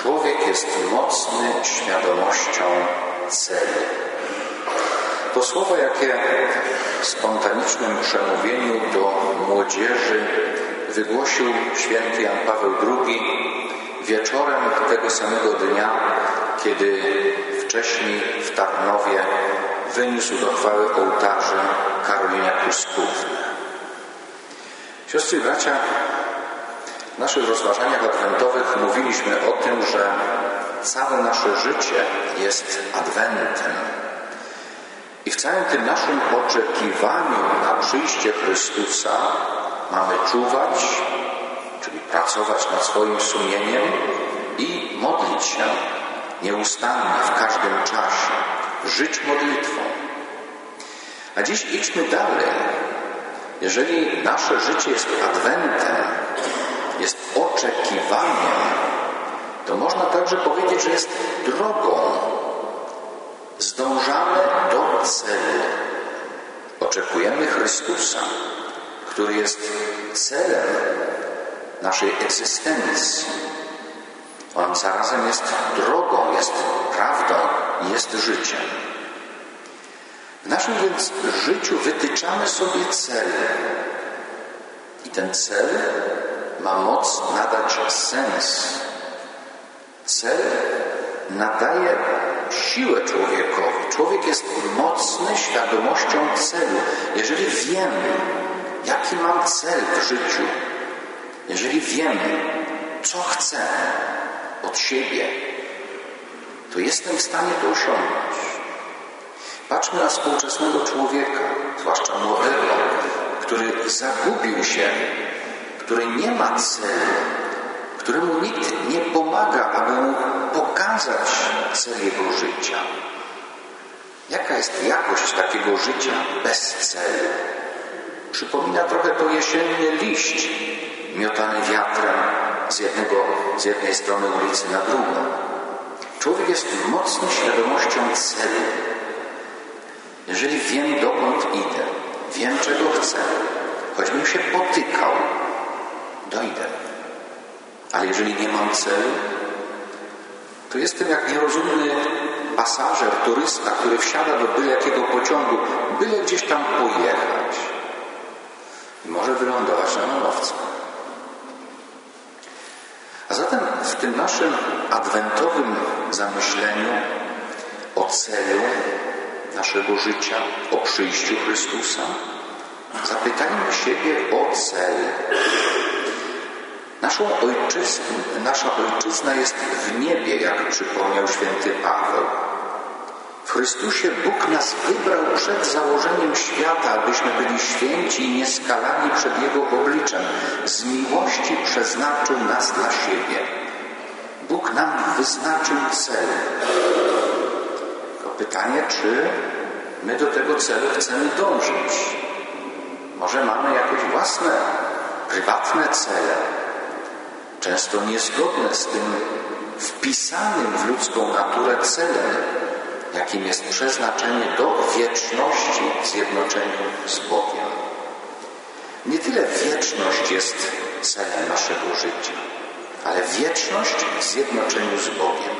Człowiek jest mocny świadomością celu. To słowo, jakie w spontanicznym przemówieniu do młodzieży wygłosił święty Jan Paweł II wieczorem tego samego dnia, kiedy wcześniej w Tarnowie wyniósł do chwały ołtarza Karolinie Kruskówny. Siostry i bracia, w naszych rozważaniach adwentowych mówiliśmy o tym, że całe nasze życie jest adwentem. I w całym tym naszym oczekiwaniu na przyjście Chrystusa mamy czuwać, czyli pracować nad swoim sumieniem i modlić się nieustannie, w każdym czasie, żyć modlitwą. A dziś idźmy dalej. Jeżeli nasze życie jest adwentem, jest oczekiwaniem, to można także powiedzieć, że jest drogą. Zdążamy do celu. Oczekujemy Chrystusa, który jest celem naszej egzystencji. On zarazem jest drogą, jest prawdą, jest życiem. W naszym więc życiu wytyczamy sobie cel. I ten cel ma moc nadać sens. Cel nadaje siłę człowiekowi. Człowiek jest mocny świadomością celu. Jeżeli wiem, jaki mam cel w życiu, jeżeli wiem, co chcę od siebie, to jestem w stanie to osiągnąć. Patrzmy na współczesnego człowieka, zwłaszcza młodego, który zagubił się, który nie ma celu, któremu nikt nie pomaga, aby mu pokazać cel jego życia. Jaka jest jakość takiego życia bez celu? Przypomina trochę to jesienny liść miotany wiatrem z jednej strony ulicy na drugą. Człowiek jest mocny świadomością celu. Jeżeli wiem, dokąd idę, wiem, czego chcę, choćbym się potykał, dojdę. Ale jeżeli nie mam celu, to jestem jak nierozumny pasażer, turysta, który wsiada do byle jakiego pociągu, byle gdzieś tam pojechać i może wylądować na manowcu. A zatem w tym naszym adwentowym zamyśleniu o celu naszego życia, o przyjściu Chrystusa, zapytajmy siebie o cel. Nasza ojczyzna jest w niebie, jak przypomniał święty Paweł. W Chrystusie Bóg nas wybrał przed założeniem świata, abyśmy byli święci i nieskalani przed Jego obliczem. Z miłości przeznaczył nas dla siebie. Bóg nam wyznaczył cel. Tylko pytanie, czy my do tego celu chcemy dążyć? Może mamy jakieś własne, prywatne cele, często niezgodne z tym wpisanym w ludzką naturę celem, jakim jest przeznaczenie do wieczności w zjednoczeniu z Bogiem. Nie tyle wieczność jest celem naszego życia, ale wieczność w zjednoczeniu z Bogiem.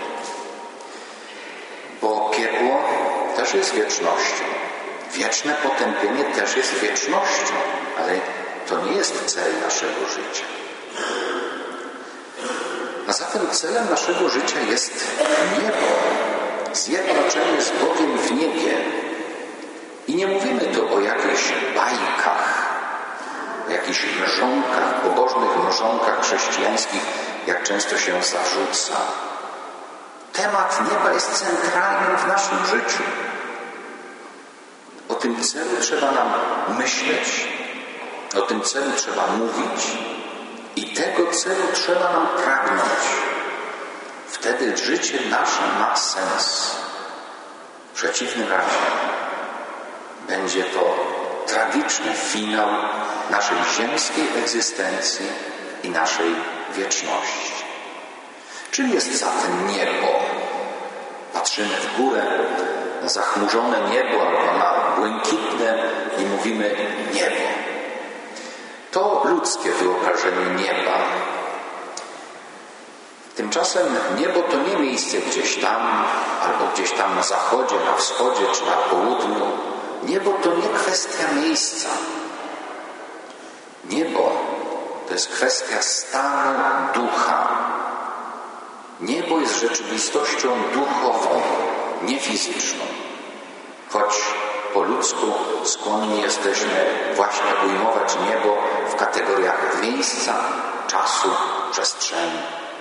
Bo piekło też jest wiecznością. Wieczne potępienie też jest wiecznością, ale to nie jest cel naszego życia. A zatem celem naszego życia jest niebo, zjednoczenie z Bogiem w niebie. I nie mówimy tu o jakichś bajkach, o jakichś mrzonkach, pobożnych mrzonkach chrześcijańskich, jak często się zarzuca. Temat nieba jest centralny w naszym życiu. O tym celu trzeba nam myśleć, o tym celu trzeba mówić i tego celu trzeba nam pragnąć. Wtedy życie nasze ma sens. W przeciwnym razie będzie to tragiczny finał naszej ziemskiej egzystencji i naszej wieczności. Czym jest zatem niebo? Patrzymy w górę na zachmurzone niebo albo na błękitne i mówimy niebo. To ludzkie wyobrażenie nieba. W Tymczasem niebo to nie miejsce gdzieś tam, albo gdzieś tam na zachodzie, na wschodzie czy na południu. Niebo to nie kwestia miejsca. Niebo to jest kwestia stanu ducha. Niebo jest rzeczywistością duchową, nie fizyczną. Choć po ludzku skłonni jesteśmy właśnie ujmować niebo w kategoriach miejsca, czasu, przestrzeni.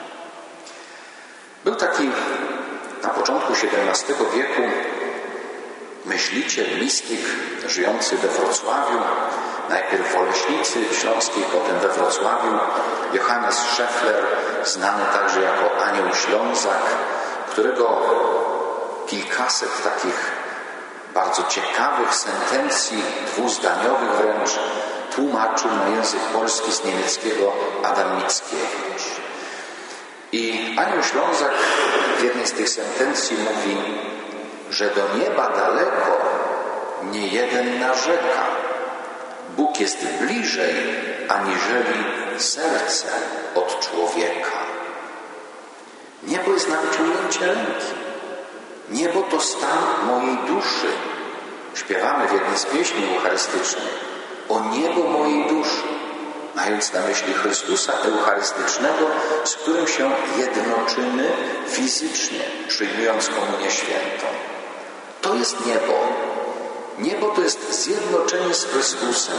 Był taki na początku XVII wieku myśliciel, mistyk żyjący we Wrocławiu, najpierw w Oleśnicy Śląskiej, potem we Wrocławiu, Johannes Scheffler, znany także jako Anioł Ślązak, którego kilkaset takich bardzo ciekawych sentencji, dwuzdaniowych wręcz, tłumaczył na język polski z niemieckiego Adam Mickiewicz. I Anioł Ślązak w jednej z tych sentencji mówi, że do nieba daleko nie jeden narzeka. Bóg jest bliżej, aniżeli serce od człowieka. Niebo jest na wyciągnięcie ręki. Niebo to stan mojej duszy. Śpiewamy w jednej z pieśni eucharystycznych o niebo mojej duszy, mając na myśli Chrystusa eucharystycznego, z którym się jednoczymy fizycznie, przyjmując komunię świętą. To jest niebo. Niebo to jest zjednoczenie z Chrystusem.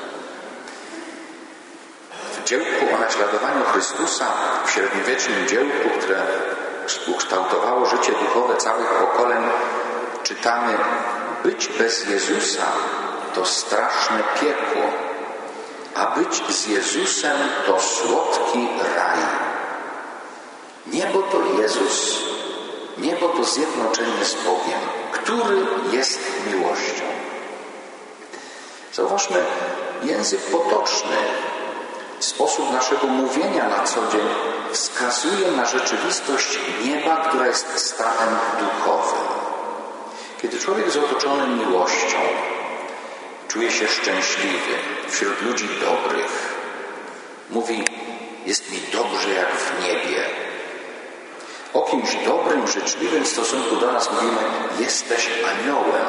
W dziełku o naśladowaniu Chrystusa, w średniowiecznym dziełku, które ukształtowało życie duchowe całych pokoleń, czytamy: być bez Jezusa to straszne piekło, a być z Jezusem to słodki raj. Niebo to Jezus. Niebo to zjednoczenie z Bogiem, który jest miłością. Zauważmy, język potoczny, sposób naszego mówienia na co dzień wskazuje na rzeczywistość nieba, która jest stanem duchowym. Kiedy człowiek jest otoczony miłością, czuje się szczęśliwy wśród ludzi dobrych. Mówi: jest mi dobrze jak w niebie. O kimś dobrym, życzliwym w stosunku do nas mówimy: jesteś aniołem.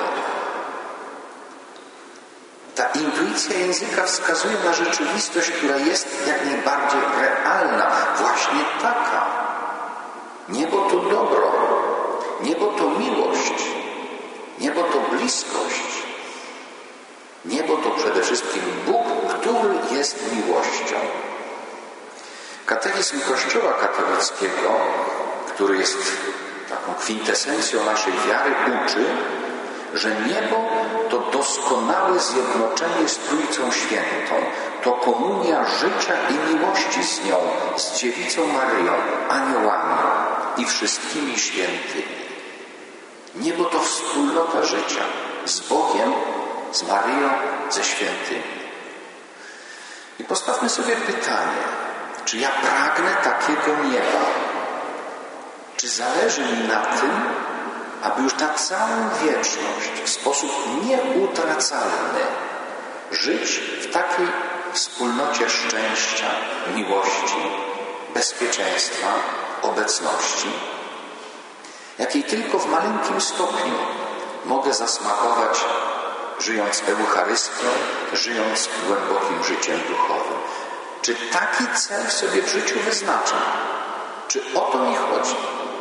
Ta intuicja języka wskazuje na rzeczywistość, która jest jak najbardziej realna. Właśnie taka. Niebo to dobro. Niebo to miłość. Niebo to bliskość. Niebo to przede wszystkim Bóg, który jest miłością. Katechizm Kościoła katolickiego, który jest taką kwintesencją naszej wiary, uczy, że niebo to doskonałe zjednoczenie z Trójcą Świętą, to komunia życia i miłości z nią, z Dziewicą Maryją, aniołami i wszystkimi świętymi. Niebo to wspólnota życia z Bogiem, z Maryją, ze świętymi. I postawmy sobie pytanie, czy ja pragnę takiego nieba? Czy zależy mi na tym, aby już na całą wieczność w sposób nieutracalny żyć w takiej wspólnocie szczęścia, miłości, bezpieczeństwa, obecności, jakiej tylko w maleńkim stopniu mogę zasmakować, żyjąc Eucharystią, żyjąc głębokim życiem duchowym. Czy taki cel sobie w życiu wyznaczam? Czy o to mi chodzi?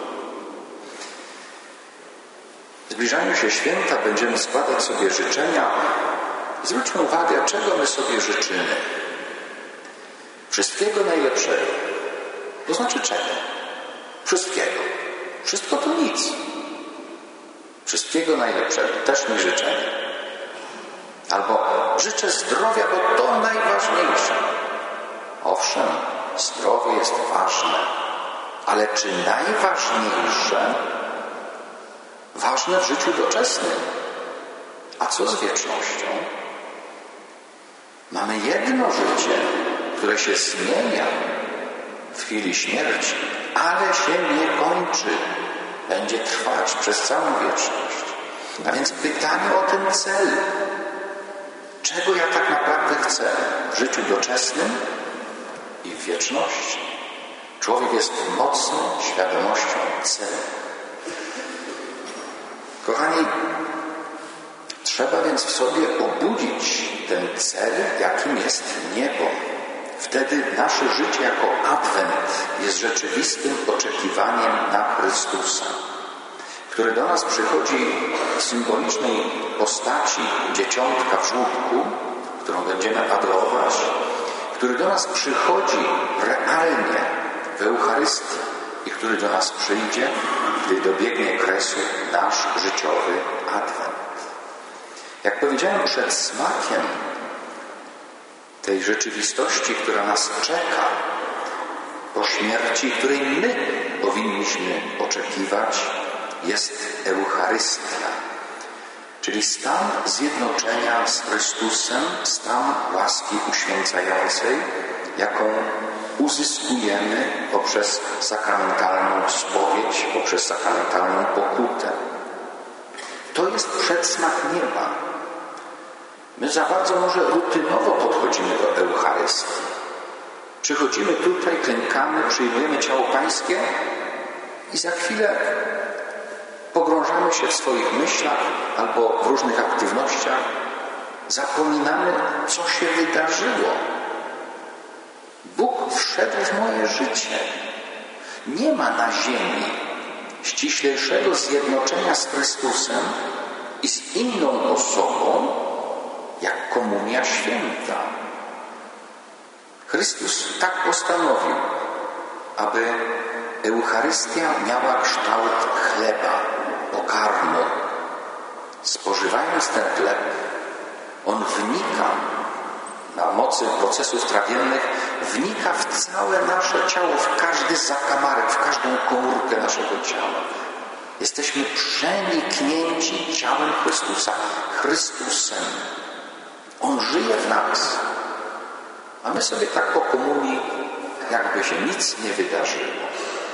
W zbliżaniu się święta będziemy składać sobie życzenia. Zwróćmy uwagę, czego my sobie życzymy. Wszystkiego najlepszego. To znaczy czego? Wszystkiego. Wszystko to nic. Wszystkiego najlepszego. Też mi życzenie. Albo życzę zdrowia, bo to najważniejsze. Owszem, zdrowie jest ważne. Ale czy najważniejsze? Ważne w życiu doczesnym. A co z wiecznością? Mamy jedno życie, które się zmienia w chwili śmierci, ale się nie kończy. Będzie trwać przez całą wieczność. A więc pytanie o ten cel. Czego ja tak naprawdę chcę w życiu doczesnym i w wieczności? Człowiek jest mocny świadomością celu. Kochani, trzeba więc w sobie obudzić ten cel, jakim jest niebo. Wtedy nasze życie jako adwent jest rzeczywistym oczekiwaniem na Chrystusa, który do nas przychodzi w symbolicznej postaci dzieciątka w żłóbku, którą będziemy adorować, który do nas przychodzi realnie w Eucharystii i który do nas przyjdzie, gdy dobiegnie kresu nasz życiowy adwent. Jak powiedziałem, przed smakiem tej rzeczywistości, która nas czeka po śmierci, której my powinniśmy oczekiwać, jest Eucharystia, czyli stan zjednoczenia z Chrystusem, stan łaski uświęcającej, jaką uzyskujemy poprzez sakramentalną spowiedź, poprzez sakramentalną pokutę. To jest przedsmak nieba. My za bardzo może rutynowo podchodzimy do Eucharystii. Przychodzimy tutaj, klękamy, przyjmujemy ciało Pańskie i za chwilę pogrążamy się w swoich myślach albo w różnych aktywnościach. Zapominamy, co się wydarzyło. Bóg wszedł w moje życie. Nie ma na ziemi ściślejszego zjednoczenia z Chrystusem i z inną osobą, jak komunia święta. Chrystus tak postanowił, aby Eucharystia miała kształt chleba, pokarmu. Spożywając ten chleb, on wnika na mocy procesów trawiennych, wnika w całe nasze ciało, w każdy zakamarek, w każdą komórkę naszego ciała. Jesteśmy przeniknięci ciałem Chrystusa, Chrystusem. On żyje w nas, a my sobie tak po komunii, jakby się nic nie wydarzyło.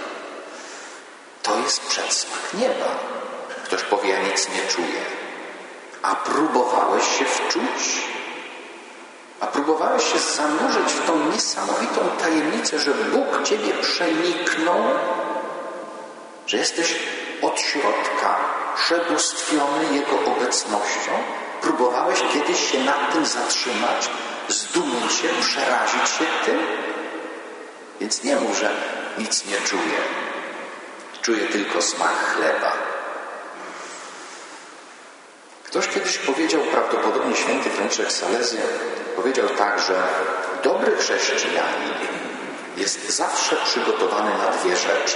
To jest przedsmak nieba. Ktoś powie, ja nic nie czuję. A próbowałeś się wczuć? A próbowałeś się zanurzyć w tą niesamowitą tajemnicę, że Bóg Ciebie przeniknął, że jesteś od środka przebóstwiony Jego obecnością? Próbowałeś kiedyś się nad tym zatrzymać, zdumieć się, przerazić się tym? Więc nie mów, że nic nie czuję. Czuję tylko smak chleba. Ktoś kiedyś powiedział, prawdopodobnie święty Franciszek Salezji, powiedział tak, że dobry chrześcijanin jest zawsze przygotowany na dwie rzeczy.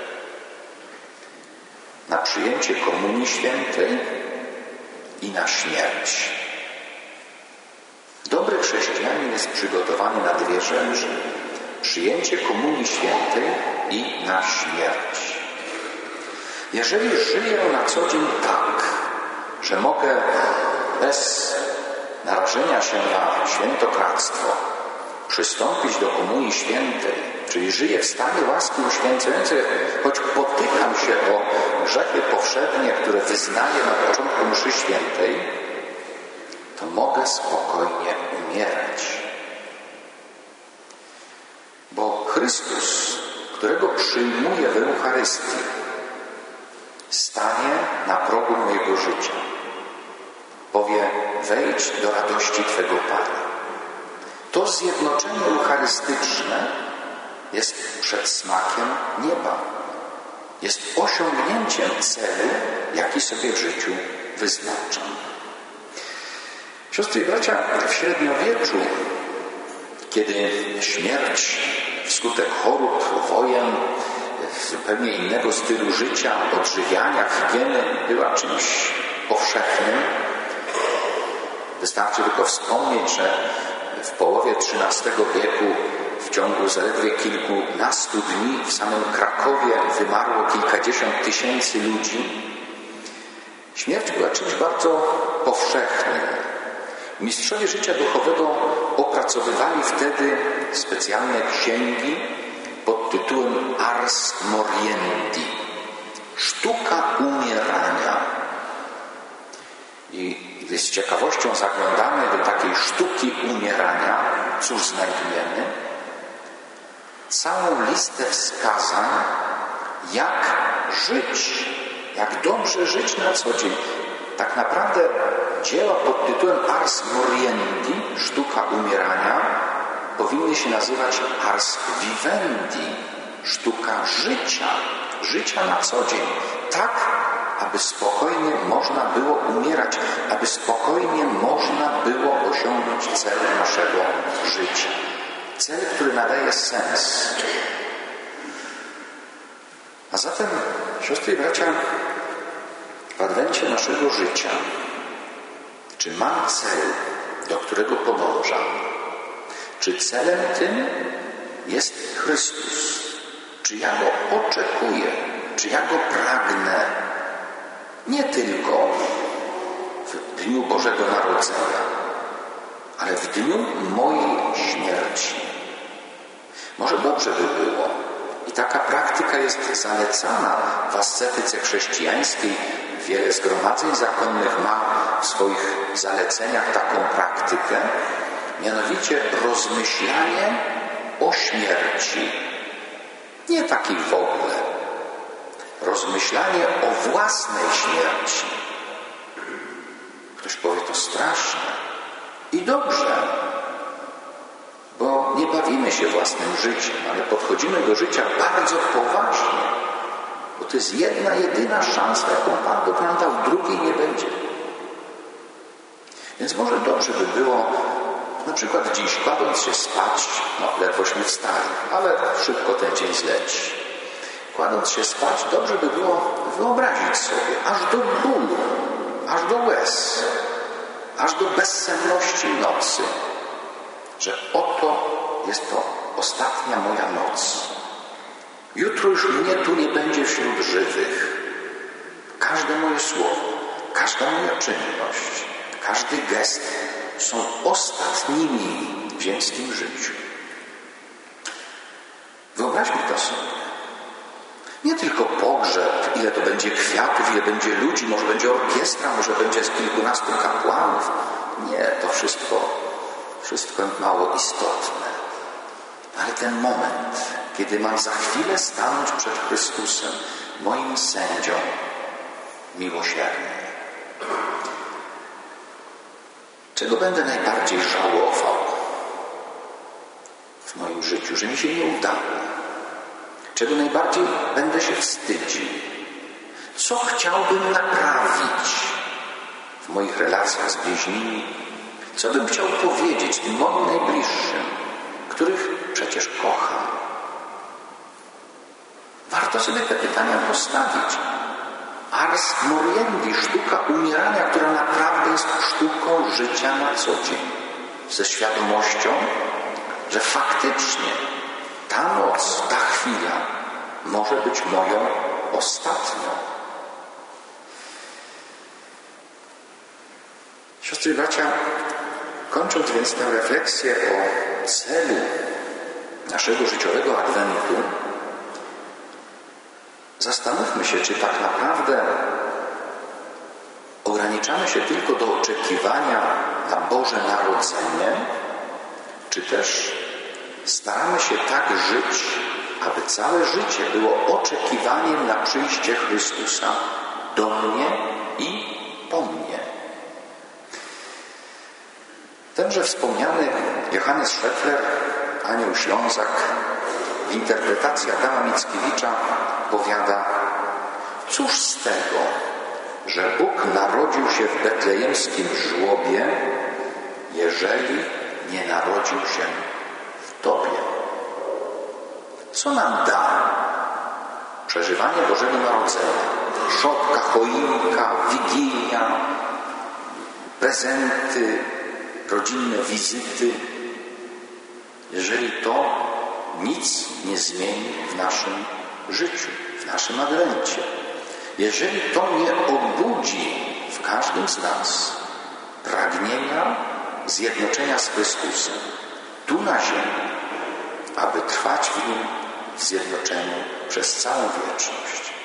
Na przyjęcie Komunii Świętej i na śmierć. Dobry chrześcijanin jest przygotowany na dwie rzeczy. Przyjęcie Komunii Świętej i na śmierć. Jeżeli żyję na co dzień tak, że mogę bez narażenia się na świętokradztwo przystąpić do Komunii Świętej, czyli żyję w stanie łaski uświęcającej, choć potykam się o grzechy powszednie, które wyznaję na początku mszy świętej, to mogę spokojnie umierać. Bo Chrystus, którego przyjmuję w Eucharystii, stanie na progu mojego życia. Powie, wejdź do radości Twego Pana. To zjednoczenie eucharystyczne jest przedsmakiem nieba. Jest osiągnięciem celu, jaki sobie w życiu wyznaczam. Siostry i bracia, w średniowieczu, kiedy śmierć wskutek chorób, wojen, zupełnie innego stylu życia, odżywiania, higieny była czymś powszechnym, wystarczy tylko wspomnieć, że w połowie XIII wieku w ciągu zaledwie kilkunastu dni w samym Krakowie wymarło kilkadziesiąt tysięcy ludzi. Śmierć była czymś bardzo powszechnym. Mistrzowie życia duchowego opracowywali wtedy specjalne księgi pod tytułem Ars Moriendi. Sztuka umierania. I gdy z ciekawością zaglądamy do takiej sztuki umierania, cóż znajdujemy? całą listę wskazań, jak żyć, jak dobrze żyć na co dzień. Tak naprawdę dzieła pod tytułem Ars Moriendi, sztuka umierania, powinny się nazywać Ars Vivendi, sztuka życia na co dzień. Tak, aby spokojnie można było umierać, aby spokojnie można było osiągnąć cel naszego życia. Cel, który nadaje sens. A zatem, siostry i bracia, w adwencie naszego życia, czy mam cel, do którego podążam? Czy celem tym jest Chrystus? Czy ja Go oczekuję? Czy ja Go pragnę? Nie tylko w dniu Bożego Narodzenia, ale w dniu mojej śmierci. Może dobrze by było, i taka praktyka jest zalecana w ascetyce chrześcijańskiej. Wiele zgromadzeń zakonnych ma w swoich zaleceniach taką praktykę, mianowicie rozmyślanie o śmierci. Nie takiej w ogóle. Rozmyślanie o własnej śmierci. Ktoś powie, to straszne. I dobrze, bo nie bawimy się własnym życiem, ale podchodzimy do życia bardzo poważnie, bo to jest jedna, jedyna szansa, jaką Pan Bóg nam dał, drugiej nie będzie. Więc może dobrze by było, na przykład dziś, kładąc się spać, ledwośmy wstali, ale szybko ten dzień zleci. Kładąc się spać, dobrze by było wyobrazić sobie, aż do bólu, aż do łez, aż do bezsenności nocy, że oto jest to ostatnia moja noc. Jutro już mnie tu nie będzie wśród żywych. Każde moje słowo, każda moja czynność, każdy gest są ostatnimi w ziemskim życiu. Wyobraźmy to sobie. Nie tylko pogrzeb, ile to będzie kwiatów, ile będzie ludzi, może będzie orkiestra, może będzie z kilkunastu kapłanów. Nie, to wszystko mało istotne. Ale ten moment, kiedy mam za chwilę stanąć przed Chrystusem, moim sędzią miłosiernym. Czego będę najbardziej żałował w moim życiu, że mi się nie udało? Czego najbardziej będę się wstydził? Co chciałbym naprawić w moich relacjach z bliźnimi? Co bym chciał powiedzieć tym moim najbliższym, których przecież kocham? Warto sobie te pytania postawić. Ars Moriendi, sztuka umierania, która naprawdę jest sztuką życia na co dzień. Ze świadomością, że faktycznie ta noc, ta chwila może być moją ostatnią. Siostry i bracia, kończąc więc tę refleksję o celu naszego życiowego adwentu, zastanówmy się, czy tak naprawdę ograniczamy się tylko do oczekiwania na Boże Narodzenie, czy też staramy się tak żyć, aby całe życie było oczekiwaniem na przyjście Chrystusa do mnie i po mnie. Tenże wspomniany Johannes Scheffler, Anioł Ślązak, w interpretacji Adama Mickiewicza powiada: cóż z tego, że Bóg narodził się w betlejemskim żłobie, jeżeli nie narodził się w Tobie? Co nam da przeżywanie Bożego Narodzenia? Szopka, choinka, wigilia, prezenty, rodzinne wizyty, jeżeli to nic nie zmieni w naszym życiu, w naszym adwencie. Jeżeli to nie obudzi w każdym z nas pragnienia zjednoczenia z Chrystusem tu na ziemi, aby trwać w Nim w zjednoczeniu przez całą wieczność.